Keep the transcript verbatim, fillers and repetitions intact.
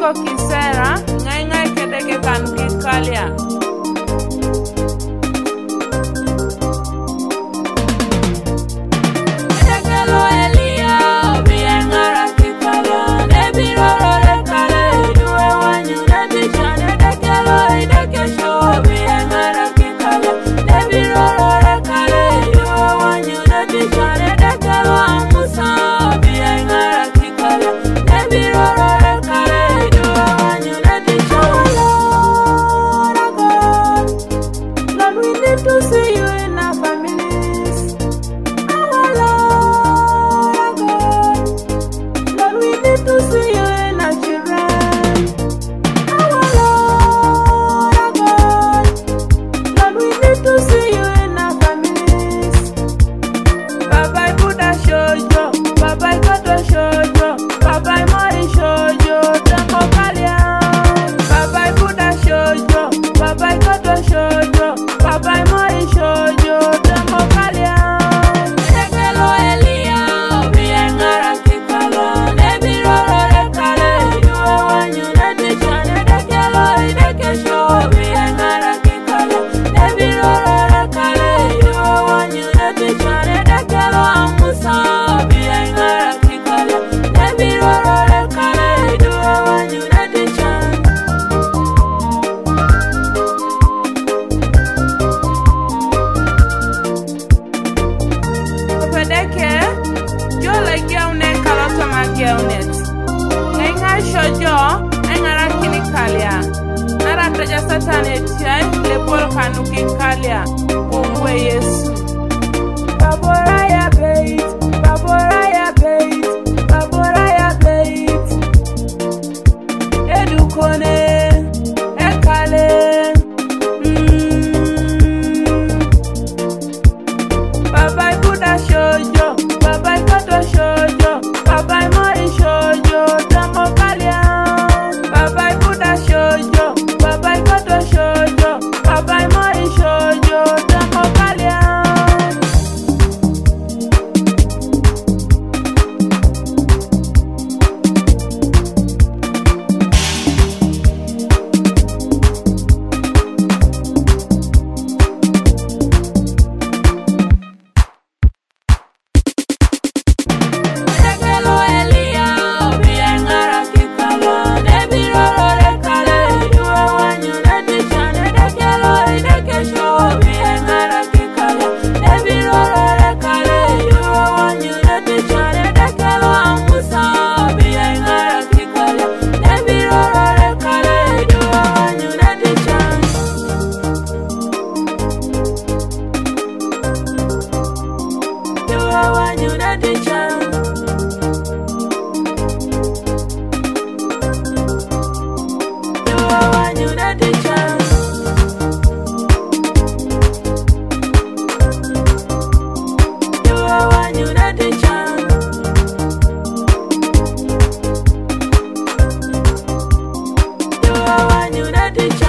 ko kisera ngai ngai kede ke kan kikalia. Edekelo Elia obiengara kikalia nebiro rekale duwe wanyu nebichane. Edekelo edekesho obiengara kikalia nebiro rekale duwe wanyu nebichane. Edekelo amusa obiengara kikalia nebiro rekale duwe wanyu nebichane. Lord, we need to see you in our families. Our Lord, our God. Lord, we need to see you in our children. Our Lord, our God. Lord, we need to see you in our families. Baba Buddha Shoujo, Baba Koto Shoujo, Baba Mori Shoujo, Demo Kalia. Baba Buddha Shoujo, Baba Koto Shoujo, Baba Mori Shoujo, Demo Kalia. Edekelo Elia obiengara kikalia nebiro rekale duwe wanyu nebichane. Edekelo edekesho obiengara kikalia nebiro rekale duwe wanyu nebichane. Edekelo amusa obiengara kikalia nebiro rekale duwe wanyu nebichane. Pedeke jo le geune kalota ma geunet enga shojo engara kini kalia nara taja satane tiai le pol kanu kikalia umwe Yesu. Baboraya bait, baboraya bait, baboraya bait. Edukone ekale mm. Baba Buddha Shoujo, Baba Koto Shoujo, Baba Mori Shoujo, Demo Kalia. Baba Buddha Shoujo, Baba Koto Shoujo, Baba Mori Shoujo, Demo Kalia. Edekelo Elia obiengara kikalia nebiro rekale duwe wanyu nebichane. Edekelo edekesho obiengara kikalia nebiro rekale duwe wanyu nebichane. Edekelo amusa obiengara kikalia nebiro rekale duwe wanyu nebichane. Duwe wanyu nebichane. Duwe wanyu nebichane. Duwe wanyu nebichane. Duwe wanyu nebichane.